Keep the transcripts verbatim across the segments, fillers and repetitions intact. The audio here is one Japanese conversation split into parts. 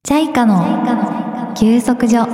チャイカの休息所。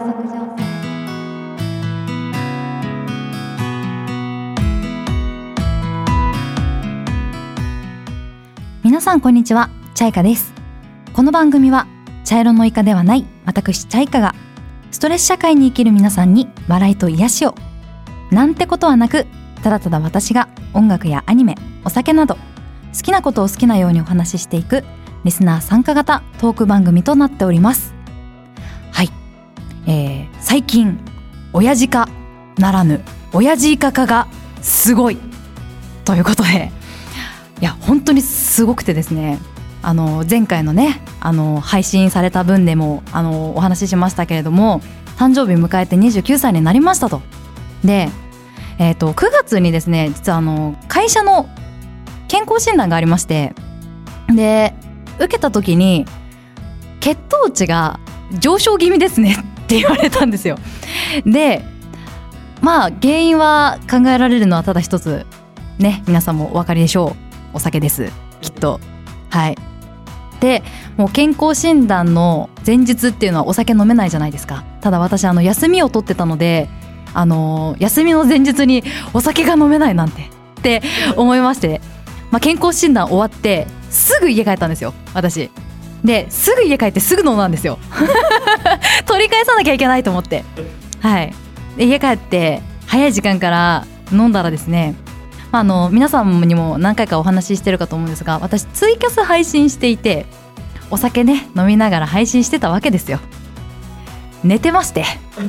皆さんこんにちは、チャイカです。この番組は茶色のイカではない私チャイカがストレス社会に生きる皆さんに笑いと癒しを、なんてことはなく、ただただ私が音楽やアニメ、お酒など好きなことを好きなようにお話ししていくリスナー参加型トーク番組となっております。はい、えー、最近親父化ならぬ親父イカ化がすごいということで、いや本当にすごくてですね、あの前回のねあの配信された分でもあのお話ししましたけれども、誕生日迎えてにじゅうきゅうさいになりましたと。で、えー、とくがつにですね、実はあの会社の健康診断がありまして、で受けた時に血糖値が上昇気味ですねって言われたんですよ。でまあ原因は考えられるのはただ一つね、皆さんもお分かりでしょう。お酒です、きっと。はい。でもう健康診断の前日っていうのはお酒飲めないじゃないですか。ただ私あの休みを取ってたので、あのー、休みの前日にお酒が飲めないなんてって思いまして、まあ、健康診断終わってすぐ家帰ったんですよ、私。ですぐ家帰ってすぐ飲んだんですよ取り返さなきゃいけないと思って、はい。で家帰って早い時間から飲んだらですね、まあ、あの皆さんにも何回かお話ししてるかと思うんですが、私ツイキャス配信していて、お酒ね飲みながら配信してたわけですよ。寝てまして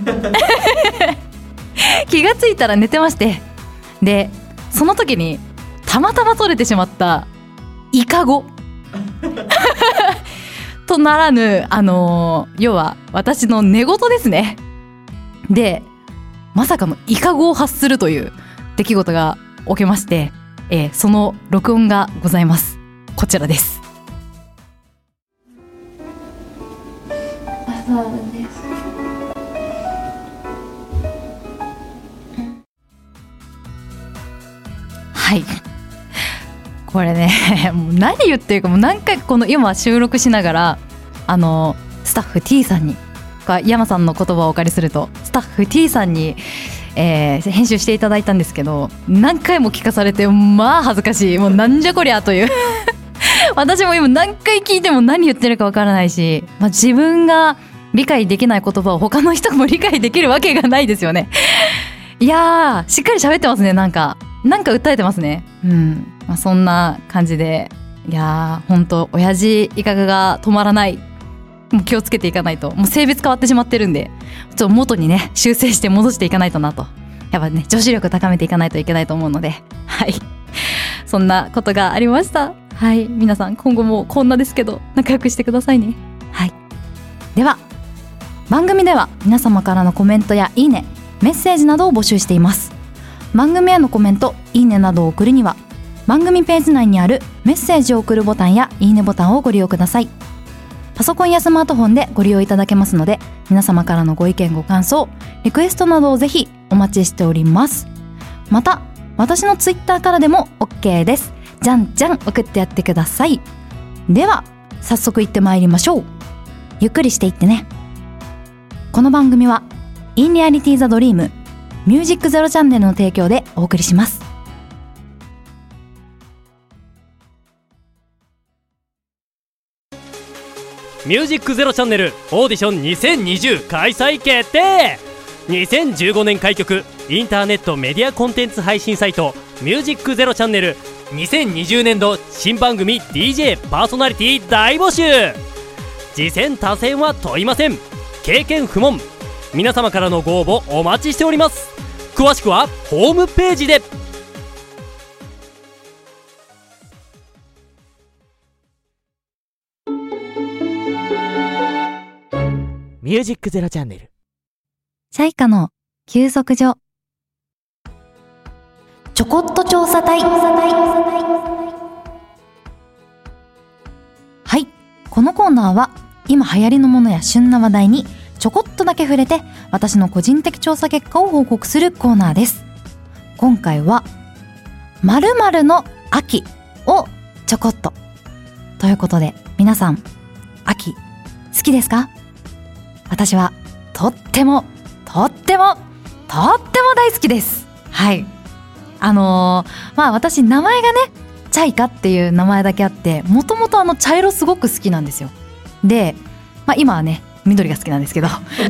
気がついたら寝てまして、でその時にたまたま取れてしまったイカ語とならぬ、あのー、要は私の寝言ですね。でまさかのイカ語を発するという出来事が起きまして、えー、その録音がございます。こちらです。朝です。はい、これねもう何言ってるか、もう何回この今収録しながらあのスタッフ T さんに、山さんの言葉をお借りするとスタッフ T さんに、えー、編集していただいたんですけど、何回も聞かされてまあ恥ずかしい、もうなんじゃこりゃという私も今何回聞いても何言ってるかわからないし、まあ、自分が理解できない言葉を他の人も理解できるわけがないですよね。いやーしっかり喋ってますね。なんかなんか訴えてますね。うん、まあ、そんな感じで、いやーほんと親父イカが止まらない。もう気をつけていかないと、もう性別変わってしまってるんで、ちょっと元にね修正して戻していかないとなと、やっぱね女子力高めていかないといけないと思うので、はい、そんなことがありました。はい、皆さん今後もこんなですけど仲良くしてくださいね。はい。では番組では皆様からのコメントやいいね、メッセージなどを募集しています。番組へのコメント、いいねなどを送るには番組ページ内にあるメッセージを送るボタンやいいねボタンをご利用ください。パソコンやスマートフォンでご利用いただけますので、皆様からのご意見ご感想、リクエストなどをぜひお待ちしております。また私のツイッターからでも OK です。じゃんじゃん送ってやってください。では早速行ってまいりましょう。ゆっくりしていってね。この番組はインリアリティザドリームミュージックゼロチャンネルの提供でお送りします。 ミュージックゼロチャンネルオーディションにせんにじゅう開催決定。にせんじゅうごねん開局インターネットメディアコンテンツ配信サイトミュージックゼロチャンネル、にせんにじゅうねんど新番組 ディージェー パーソナリティ大募集。次戦他戦は問いません。経験不問。皆様からのご応募お待ちしております。詳しくはホームページで。 ミュージックゼロチャンネル、 チャイカの休息所。ちょこっと調査隊。はい、このコーナーは今流行りのものや旬な話題にちょこっとだけ触れて私の個人的調査結果を報告するコーナーです。今回は〇〇の秋をちょこっとということで、皆さん秋好ききですか？私はとってもとってもとっても大好きです。はい。あのー、まあ私名前がねチャイカっていう名前だけあって、もともとあの茶色すごく好きなんですよ。で、まあ今はね緑が好きなんですけど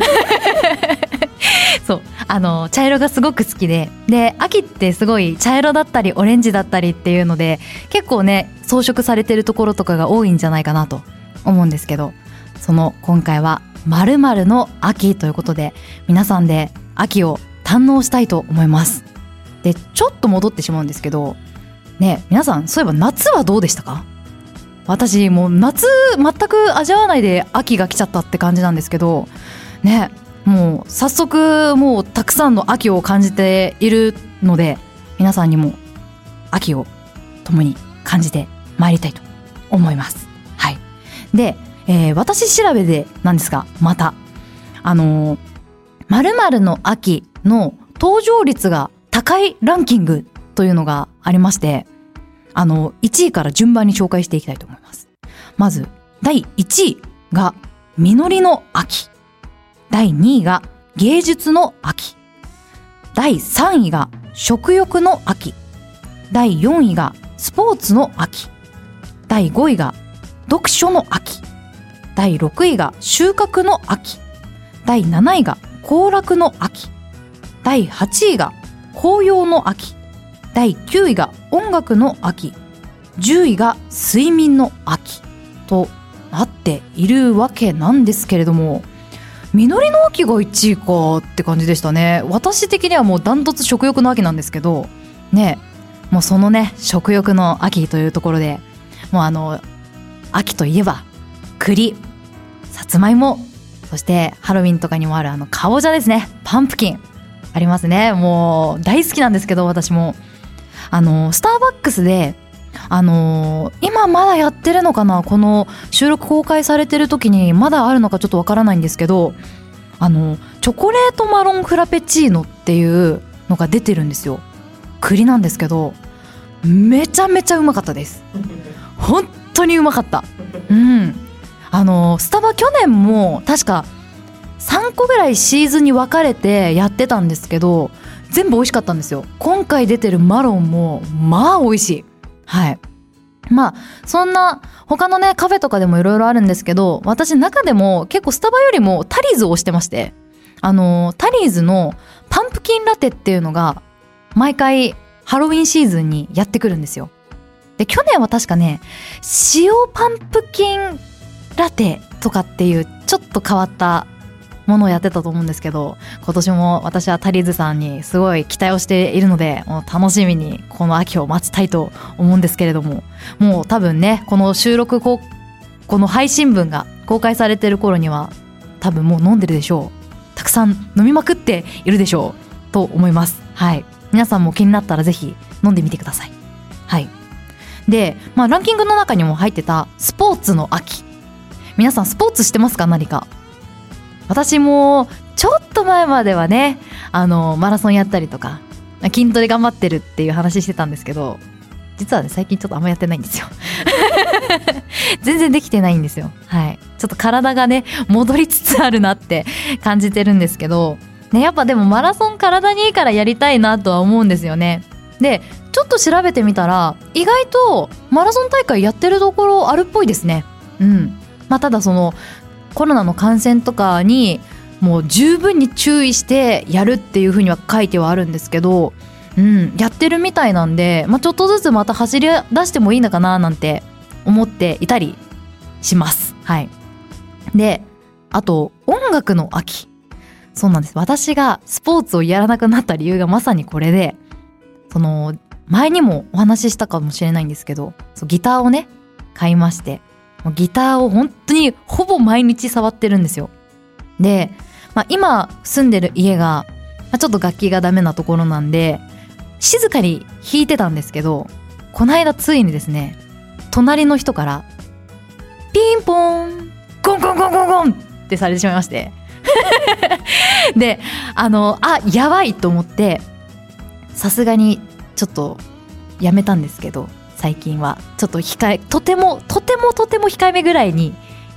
そうあの茶色がすごく好きで、で秋ってすごい茶色だったりオレンジだったりっていうので結構ね装飾されてるところとかが多いんじゃないかなと思うんですけど、その今回は〇〇の秋ということで皆さんで秋を堪能したいと思います。でちょっと戻ってしまうんですけどね、皆さんそういえば夏はどうでしたか？私もう夏全く味わわないで秋が来ちゃったって感じなんですけどね、もう早速もうたくさんの秋を感じているので、皆さんにも秋を共に感じてまいりたいと思います。はい。で、えー、私調べでなんですが、またあのー、〇〇の秋の登場率が高いランキングというのがありまして、あのいちいから順番に紹介していきたいと思います。まずだいいちいが実りの秋、だいにいが芸術の秋、だいさんいが食欲の秋、だいよんいがスポーツの秋、だいごいが読書の秋、だいろくいが収穫の秋、だいなないが行楽の秋、だいはちいが紅葉の秋、だいきゅういが音楽の秋、じゅういが睡眠の秋となっているわけなんですけれども、実りの秋がいちいかって感じでしたね。私的にはもうダントツ食欲の秋なんですけどね、もうそのね食欲の秋というところで、もうあの秋といえば栗、さつまいも、そしてハロウィンとかにもあるあのかぼちゃですね、パンプキンありますね。もう大好きなんですけど、私もあのスターバックスであのー、今まだやってるのかな、この収録公開されてる時にまだあるのかちょっとわからないんですけど、あのチョコレートマロンフラペチーノっていうのが出てるんですよ。栗なんですけどめちゃめちゃうまかったです。本当にうまかった。うんあのスタバ去年も確かさんこぐらいシーズンに分かれてやってたんですけど、全部美味しかったんですよ。今回出てるマロンもまあ美味しい。はい。まあそんな他のねカフェとかでもいろいろあるんですけど、私中でも結構スタバよりもタリーズを推してまして、あのタリーズのパンプキンラテっていうのが毎回ハロウィンシーズンにやってくるんですよ。で去年は確かね塩パンプキンラテとかっていうちょっと変わったものをやってたと思うんですけど、今年も私はタリーズさんにすごい期待をしているので、もう楽しみにこの秋を待ちたいと思うんですけれども、もう多分ねこの収録ここの配信分が公開されてる頃には多分もう飲んでるでしょう。たくさん飲みまくっているでしょうと思います。はい。皆さんも気になったらぜひ飲んでみてください。はい。で、まあランキングの中にも入ってたスポーツの秋、皆さんスポーツしてますか？何か。私もちょっと前まではねあのマラソンやったりとか筋トレ頑張ってるっていう話してたんですけど、実はね最近ちょっとあんまやってないんですよ全然できてないんですよ。はい。ちょっと体がね戻りつつあるなって感じてるんですけどね、やっぱでもマラソン体にいいからやりたいなとは思うんですよね。でちょっと調べてみたら意外とマラソン大会やってるところあるっぽいですね。うん。まあただそのコロナの感染とかにもう十分に注意してやるっていう風には書いてはあるんですけど、うん、やってるみたいなんで、まあ、ちょっとずつまた走り出してもいいのかななんて思っていたりします。はい。で、あと音楽の秋。そうなんです。私がスポーツをやらなくなった理由がまさにこれで、その前にもお話ししたかもしれないんですけど、そうギターをね買いまして、ギターを本当にほぼ毎日触ってるんですよ。で、まあ、今住んでる家が、まあ、ちょっと楽器がダメなところなんで静かに弾いてたんですけど、この間ついにですね隣の人からピンポーンゴンゴンゴンゴンゴンってされてしまいましてで、あのあやばいと思ってさすがにちょっとやめたんですけど、最近はちょっと控えとてもとてもとても控えめぐらいに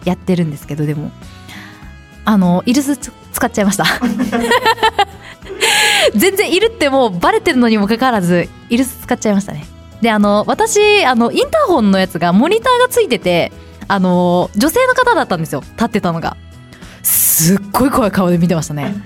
やってるんですけど、でもあのイルス使っちゃいました全然イルってもうバレてるのにもかかわらずイルス使っちゃいましたね。であの私あのインターホンのやつがモニターがついてて、あの女性の方だったんですよ、立ってたのが。すっごい怖い顔で見てましたね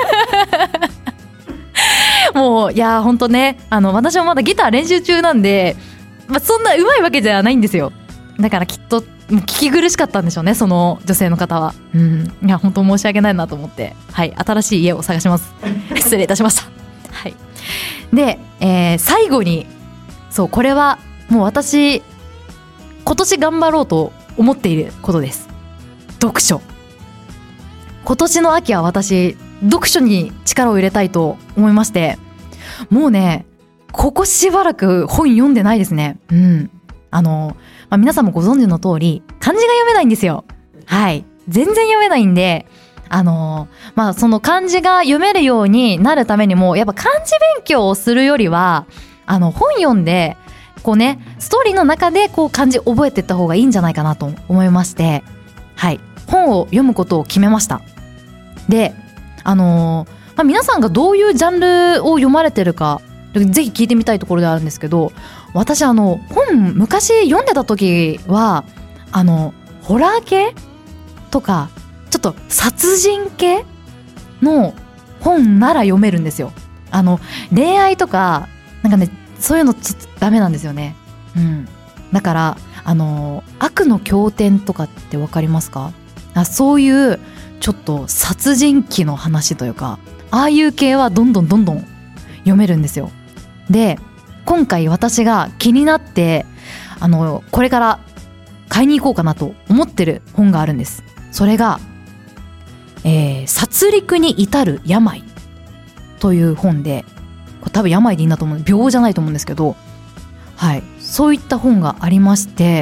もういやほんとね、あの私もまだギター練習中なんで、まあ、そんな上手いわけじゃないんですよ。だからきっともう聞き苦しかったんでしょうね、その女性の方は。うん、いや本当申し訳ないなと思って、はい、新しい家を探します失礼いたしましたはい。で、えー、最後にそうこれはもう私今年頑張ろうと思っていることです。読書。今年の秋は私読書に力を入れたいと思いまして、もうねここしばらく本読んでないですね。うんあの、まあ、皆さんもご存知の通り漢字が読めないんですよ。はい全然読めないんで、あのまあその漢字が読めるようになるためにもやっぱ漢字勉強をするよりはあの本読んでこうねストーリーの中でこう漢字覚えていった方がいいんじゃないかなと思いまして、はい本を読むことを決めました。であのーまあ、皆さんがどういうジャンルを読まれてるかぜひ聞いてみたいところであるんですけど、私あの本昔読んでた時はあのホラー系とかちょっと殺人系の本なら読めるんですよ。あの恋愛とかなんかねそういうのちょっとダメなんですよね。うん、だからあの悪の経典とかってわかりますか？あそういうちょっと殺人鬼の話というかああいう系はどんどんどんどん読めるんですよ。で今回私が気になってあのこれから買いに行こうかなと思ってる本があるんです。それが、えー、殺戮に至る病という本で、これ多分病でいいんだと思う、病じゃないと思うんですけど、はいそういった本がありまして、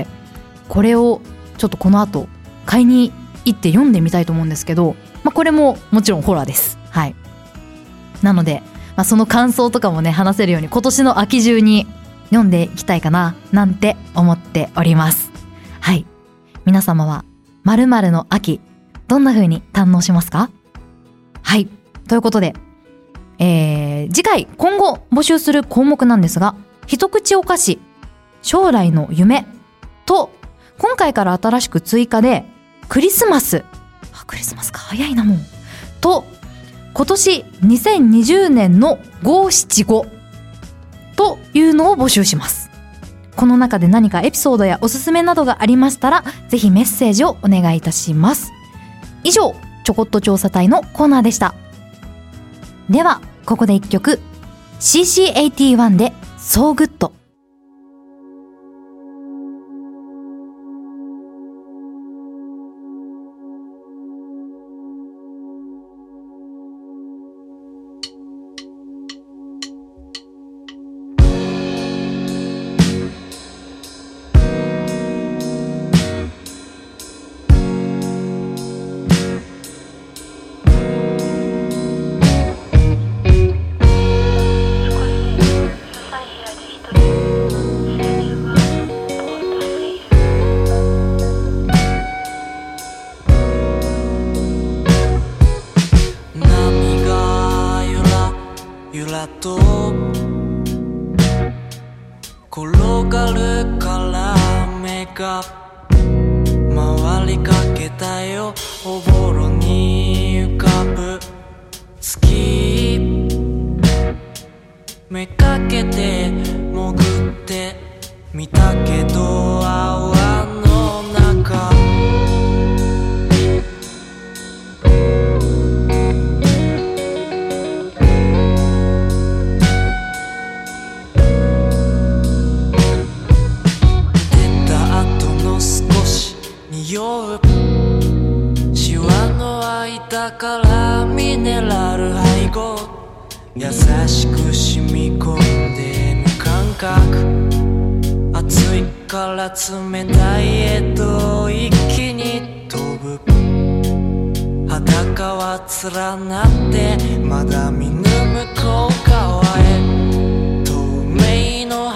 これをちょっとこの後買いに行って読んでみたいと思うんですけど、まあ、これももちろんホラーです。はいなので、まあ、その感想とかもね話せるように今年の秋中に読んでいきたいかななんて思っております。はい皆様は〇〇の秋どんな風に堪能しますか？はいということで、えー、次回今後募集する項目なんですが、一口お菓子、将来の夢と今回から新しく追加でクリスマス、あクリスマスか早いなもうと今年にせんにじゅうねんのごしちごというのを募集します。この中で何かエピソードやおすすめなどがありましたらぜひメッセージをお願いいたします。以上ちょこっと調査隊のコーナーでした。ではここで一曲 シーシーエイティーワン で So Good。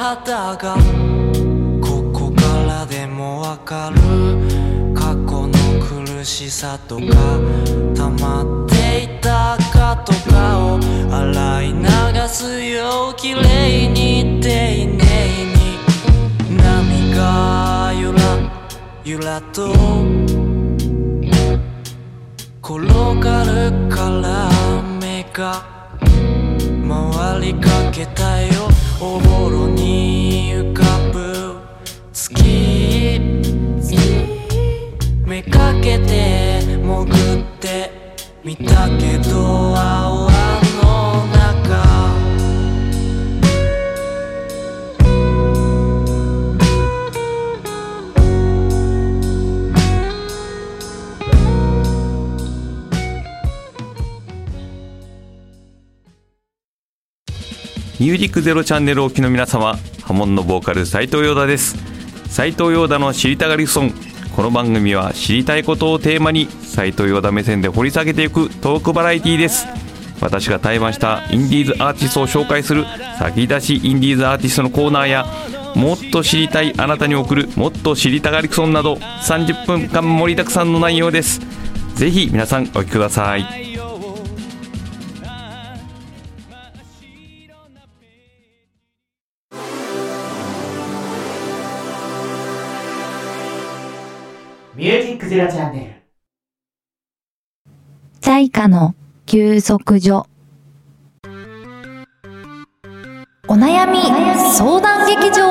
ここからでもわかる過去の苦しさとか溜まっていたかとかを洗い流すよ綺麗に丁寧に波がゆらゆらと転がるから目が回りかけたよおぼろに浮かぶ月めかけて潜ってみたけど泡の中ミュージックゼロチャンネルをお聞きの皆様、波紋のボーカル斉藤陽太です。斉藤陽太の知りたがりソン。この番組は知りたいことをテーマに斉藤陽太目線で掘り下げていくトークバラエティです。私が対バンしたインディーズアーティストを紹介する先出しインディーズアーティストのコーナーや、もっと知りたいあなたに送るもっと知りたがりソンなどさんじゅっぷんかん盛りだくさんの内容です。ぜひ皆さんお聞きください。 ミュージックゼロチャンネル。 チャイカの休息所。お悩み相談劇場。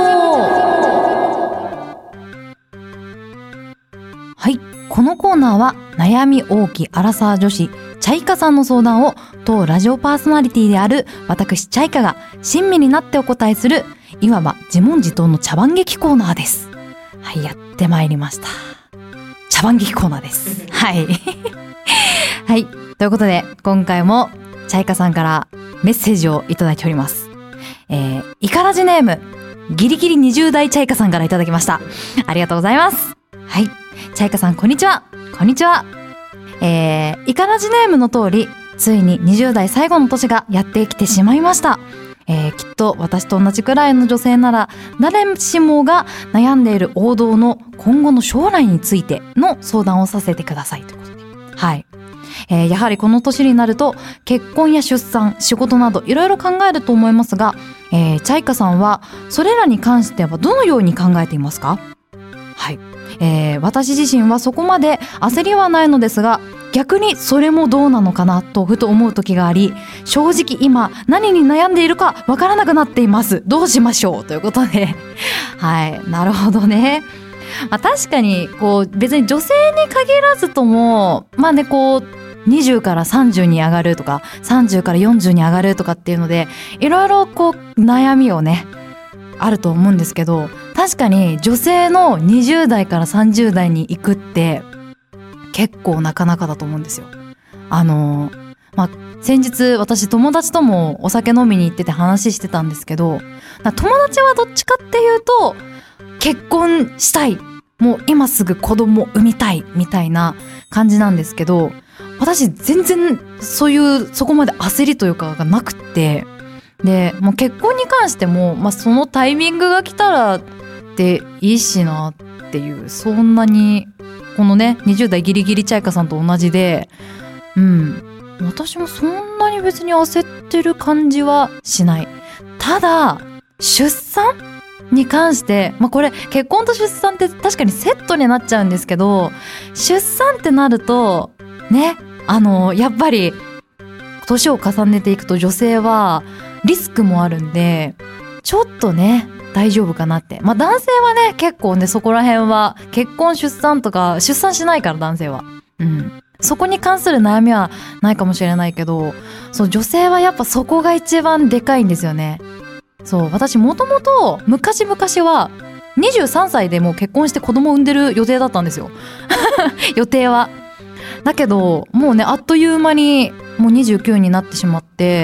はい、このコーナーは悩み多きアラサー女子チャイカさんの相談を当ラジオパーソナリティである私チャイカが親身になってお答えする、いわば自問自答の茶番劇コーナーです。はい、やってまいりました。茶番劇コーナーです。はいはい、ということで今回もチャイカさんからメッセージをいただいております。えー、イカラジネームギリギリにじゅう代チャイカさんからいただきました。ありがとうございます。はい、チャイカさんこんにちは。こんにちは。えー、イカラジネームの通り、ついににじゅう代最後の年がやってきてしまいました。えー、きっと私と同じくらいの女性なら誰しもが悩んでいる王道の今後の将来についての相談をさせてくださいということで、はい、えー、やはりこの年になると結婚や出産、仕事などいろいろ考えると思いますが、えー、チャイカさんはそれらに関してはどのように考えていますか？はい、えー、私自身はそこまで焦りはないのですが、逆にそれもどうなのかなとふと思う時があり、正直今何に悩んでいるかわからなくなっています。どうしましょうということではい、なるほどね。まあ、確かにこう別に女性に限らずとも、まあね、こうにじゅうからさんじゅうに上がるとかさんじゅうからよんじゅうに上がるとかっていうのでいろいろこう悩みをねあると思うんですけど、確かに女性のにじゅう代からさんじゅう代に行くって結構なかなかだと思うんですよ。あのまあ先日私友達ともお酒飲みに行ってて話してたんですけど、友達はどっちかっていうと結婚したい、もう今すぐ子供産みたいみたいな感じなんですけど、私全然そういうそこまで焦りというかがなくって、でもう結婚に関しても、まあ、そのタイミングが来たらでいいしなっていう、そんなにこのねにじゅう代ギリギリチャイカさんと同じで、うん私もそんなに別に焦ってる感じはしない。ただ出産に関して、まあ、これ結婚と出産って確かにセットになっちゃうんですけど、出産ってなるとね、あのやっぱり年を重ねていくと女性はリスクもあるんで、ちょっとね大丈夫かなって。まあ男性はね結構ねそこら辺は結婚出産とか出産しないから男性は、うん、そこに関する悩みはないかもしれないけど、そう女性はやっぱそこが一番でかいんですよね。そう私もともと昔々はにじゅうさんさいでもう結婚して子供産んでる予定だったんですよ予定は。だけどもうねあっという間にもうにじゅうきゅうになってしまって、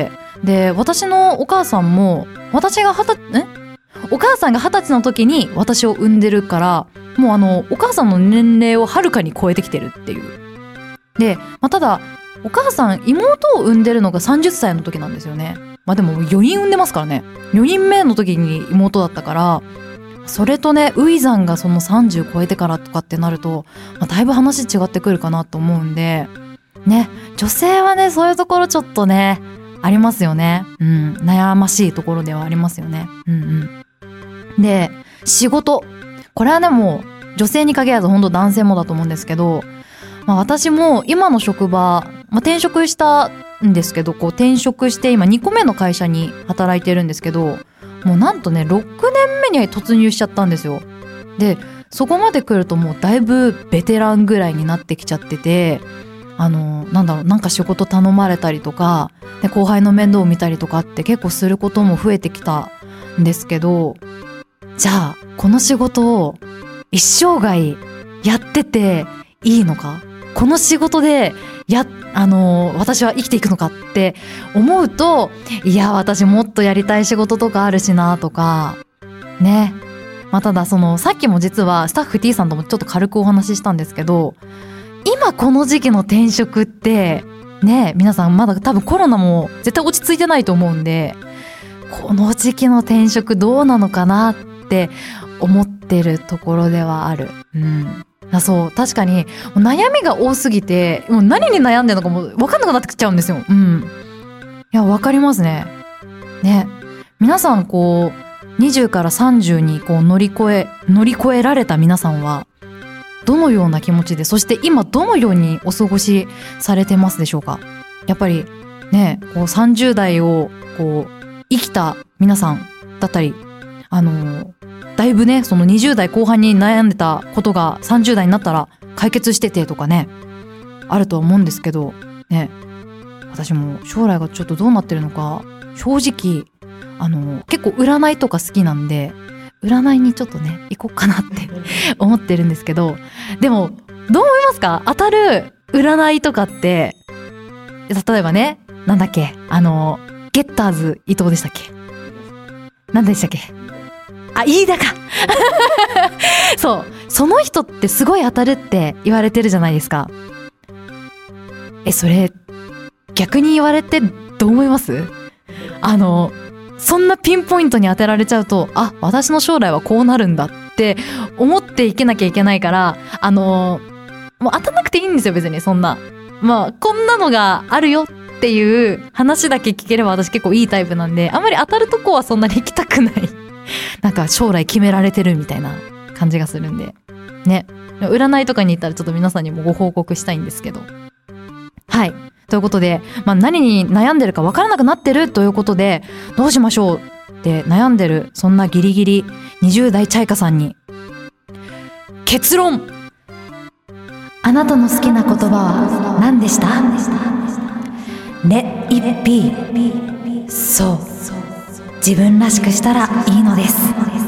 で私のお母さんも私がはたえお母さんが二十歳の時に私を産んでるから、もうあのお母さんの年齢をはるかに超えてきてるっていう。で、まあ、ただお母さん妹を産んでるのがさんじゅっさいの時なんですよね。まあでもよにん産んでますからね。よにんめの時に妹だったからそれとねウイザンがそのさんじゅう超えてからとかってなると、まあ、だいぶ話違ってくるかなと思うんでね、女性はねそういうところちょっとねありますよね。うん、悩ましいところではありますよね。うんうん。で、仕事、これはねもう女性に限らず本当男性もだと思うんですけど、まあ、私も今の職場、まあ、転職したんですけど、こう転職して今にこめの会社に働いてるんですけど、もうなんとねろくねんめに突入しちゃったんですよ。で、そこまで来るともうだいぶベテランぐらいになってきちゃってて、あのなんだろう、なんか仕事頼まれたりとかで後輩の面倒を見たりとかって結構することも増えてきたんですけど、じゃあこの仕事を一生涯やってていいのか、この仕事でやあの私は生きていくのかって思うと、いや私もっとやりたい仕事とかあるしなとかね。まあ、ただそのさっきも実はスタッフ T さんともちょっと軽くお話ししたんですけど、今この時期の転職ってね、皆さんまだ多分コロナも絶対落ち着いてないと思うんで、この時期の転職どうなのかなって思ってるところではある。うん。あ、そう、確かに悩みが多すぎてもう何に悩んでるのかも分かんなくなってきちゃうんですよ。うん。いや、分かりますね。ね、皆さんこうにじゅうからさんじゅうにこう乗り越え乗り越えられた皆さんはどのような気持ちで、そして今どのようにお過ごしされてますでしょうか。やっぱりね、こうさんじゅう代をこう生きた皆さんだったり、あのー、だいぶねそのにじゅう代後半に悩んでたことがさんじゅう代になったら解決しててとかね、あるとは思うんですけどね、私も将来がちょっとどうなってるのか正直あのー、結構占いとか好きなんで占いにちょっとね行こうかなって思ってるんですけど、でもどう思いますか？当たる占いとかって、例えばね、なんだっけ、あのゲッターズ伊藤でしたっけ、なんでしたっけ、あ、飯田かそう、その人ってすごい当たるって言われてるじゃないですか。え、それ逆に言われてどう思います？あのそんなピンポイントに当てられちゃうと、あ、私の将来はこうなるんだって思っていけなきゃいけないから、あのー、もう当たんなくていいんですよ、別にそんな。まあ、こんなのがあるよっていう話だけ聞ければ私結構いいタイプなんで、あんまり当たるとこはそんなに行きたくない。なんか将来決められてるみたいな感じがするんで。ね。占いとかに行ったらちょっと皆さんにもご報告したいんですけど。はい。ということで、まあ、何に悩んでるか分からなくなってるということで、どうしましょうって悩んでるそんなギリギリにじゅう代チャイカさんに結論、あなたの好きな言葉は何でした？ Let it be。 そう、自分らしくしたらいいのです。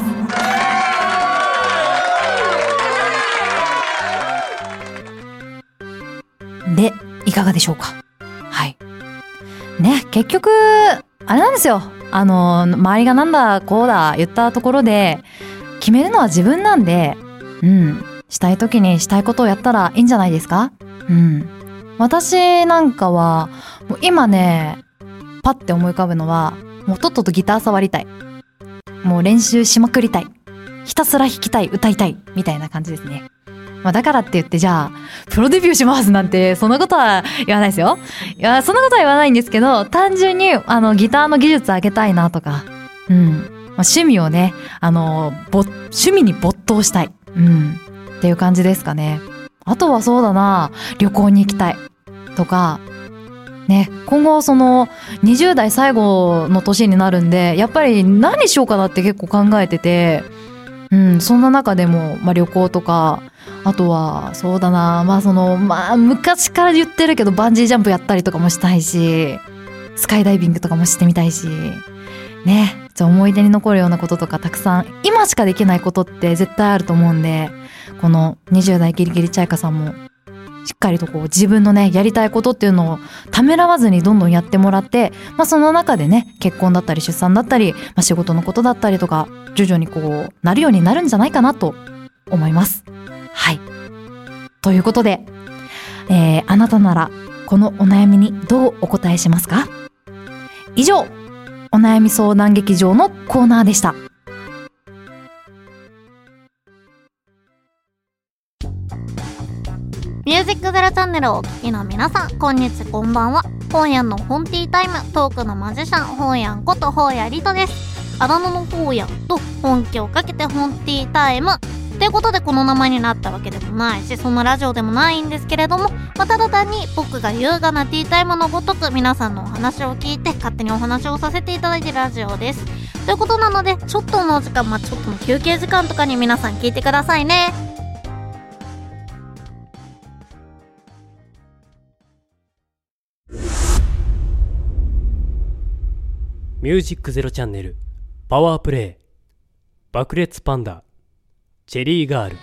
で、いかがでしょうか。はい。ね、結局、あれなんですよ。あの、周りがなんだ、こうだ、言ったところで、決めるのは自分なんで、うん。したい時にしたいことをやったらいいんじゃないですか？うん。私なんかは、もう今ね、パッて思い浮かぶのは、もうとっととギター触りたい。もう練習しまくりたい。ひたすら弾きたい、歌いたい、みたいな感じですね。まあ、だからって言ってじゃあプロデビューしますなんてそんなことは言わないですよ。いや、そんなことは言わないんですけど、単純にあのギターの技術上げたいなとか、うん、まあ、趣味をね、あのぼ趣味に没頭したい、うん、っていう感じですかね。あとはそうだな、旅行に行きたいとかね、今後そのにじゅう代最後の年になるんで、やっぱり何しようかなって結構考えてて、うん、そんな中でも、まあ、旅行とか、あとはそうだな、まあそのまあ昔から言ってるけどバンジージャンプやったりとかもしたいし、スカイダイビングとかもしてみたいしね、じゃあ思い出に残るようなこととかたくさん、今しかできないことって絶対あると思うんで、このにじゅう代ギリギリチャイカさんもしっかりとこう自分のねやりたいことっていうのをためらわずにどんどんやってもらって、まあその中でね、結婚だったり出産だったり、まあ、仕事のことだったりとか徐々にこうなるようになるんじゃないかなと思います。はい。ということで、えー、あなたならこのお悩みにどうお答えしますか？以上、お悩み相談劇場のコーナーでした。 ックゼロチャンネルをお聞きの皆さん、こんにちは、こんばんは。本屋の本ティータイム、トークのマジシャン、本屋こと本屋リトです。あだ名の本屋と本気をかけて本ティータイムということで、この名前になったわけでもないし、そんなラジオでもないんですけれども、まあ、ただ単に僕が優雅なティータイムのごとく皆さんのお話を聞いて勝手にお話をさせていただいているラジオです。ということなので、ちょっとのお時間、まあ、ちょっとの休憩時間とかに皆さん聞いてくださいね。 ミュージックゼロチャンネルパワープレイ爆裂パンダチェリーガール。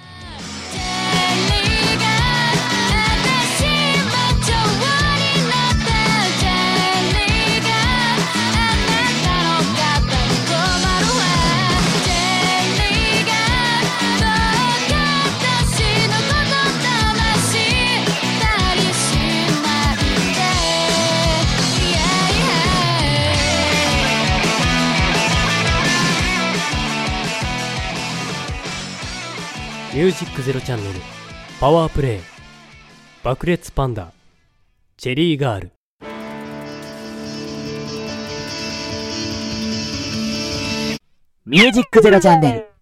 ミュージックゼロチャンネルパワープレイ爆裂パンダチェリーガール。 ミュージックゼロチャンネル。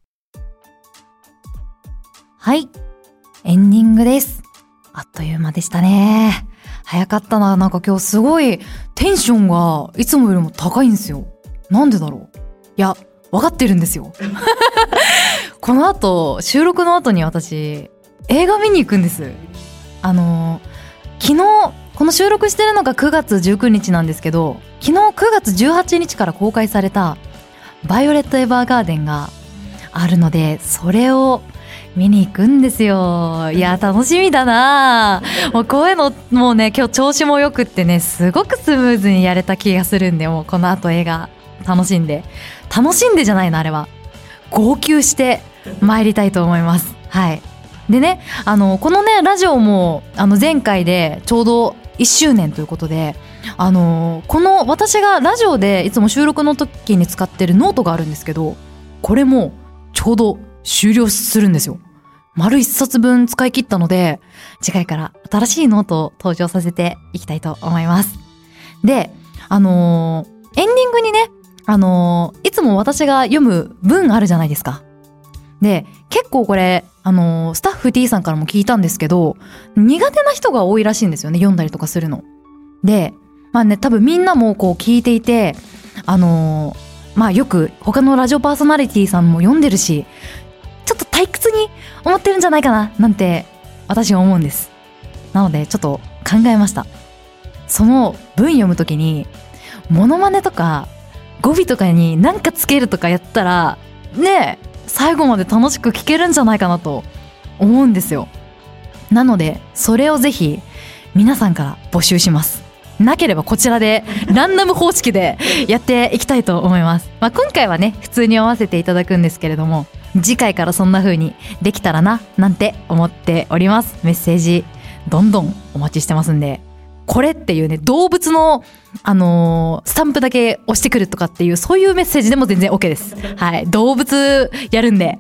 はい、エンディングです。あっという間でしたね。早かったな。なんか今日すごいテンションがいつもよりも高いんですよ。なんでだろう。いや、わかってるんですよ。この後、収録の後に私、映画見に行くんです。あのー、昨日、この収録してるのがくがつじゅうくにちなんですけど、昨日くがつじゅうはちにちから公開された、バイオレット・エヴァーガーデンがあるので、それを見に行くんですよ。いや、楽しみだな。もうこういうの、もうね、今日調子も良くってね、すごくスムーズにやれた気がするんで、もうこの後映画楽しんで、楽しんでじゃないの、あれは。号泣して参りたいと思います。はい。でね、あの、このね、ラジオも、あの、前回でちょうどいっしゅうねんということで、あの、この私がラジオでいつも収録の時に使ってるノートがあるんですけど、これもちょうど終了するんですよ。丸一冊分使い切ったので、次回から新しいノートを登場させていきたいと思います。で、あのー、エンディングにね、あのー、いつも私が読む文あるじゃないですか。で、結構これ、あのー、スタッフ T さんからも聞いたんですけど、苦手な人が多いらしいんですよね、読んだりとかするの。で、まあね、多分みんなもこう聞いていて、あのー、まあよく他のラジオパーソナリティさんも読んでるし、ちょっと退屈に思ってるんじゃないかな、なんて私は思うんです。なので、ちょっと考えました。その文読むときに、モノマネとか、語尾とかに何かつけるとかやったらねえ最後まで楽しく聞けるんじゃないかなと思うんですよ。なのでそれをぜひ皆さんから募集します。なければこちらでランダム方式でやっていきたいと思います。まあ、今回はね普通に読ませていただくんですけれども、次回からそんな風にできたらななんて思っております。メッセージどんどんお待ちしてますんで、これっていうね、動物の、あのー、スタンプだけ押してくるとかっていう、そういうメッセージでも全然 OK です。はい。動物やるんで。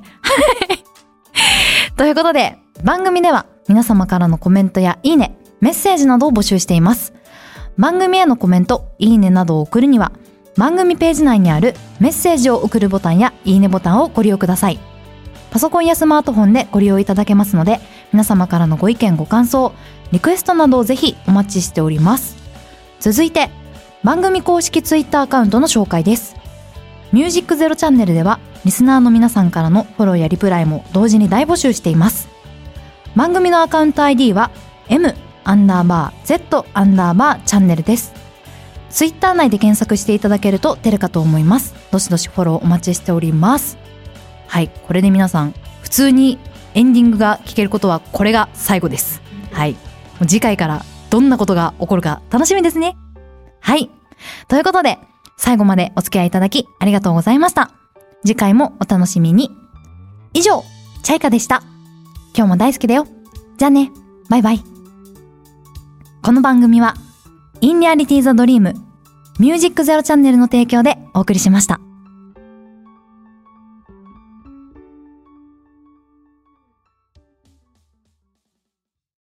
ということで、番組では皆様からのコメントやいいね、メッセージなどを募集しています。番組へのコメント、いいねなどを送るには、番組ページ内にあるメッセージを送るボタンやいいねボタンをご利用ください。パソコンやスマートフォンでご利用いただけますので、皆様からのご意見ご感想、リクエストなどをぜひお待ちしております。続いて番組公式ツイッターアカウントの紹介です。ミュージックゼロチャンネルではリスナーの皆さんからのフォローやリプライも同時に大募集しています。番組のアカウント アイディー は M アンダーバー Z アンダーバーチャンネルです。ツイッター内で検索していただけると出るかと思います。どしどしフォローお待ちしております。はい、これで皆さん普通にエンディングが聞けることはこれが最後です。はい、次回からどんなことが起こるか楽しみですね。はい。ということで、最後までお付き合いいただきありがとうございました。次回もお楽しみに。以上、チャイカでした。今日も大好きだよ。じゃあね。バイバイ。この番組は、インリアリティザドリーム、ミュージックゼロチャンネルの提供でお送りしました。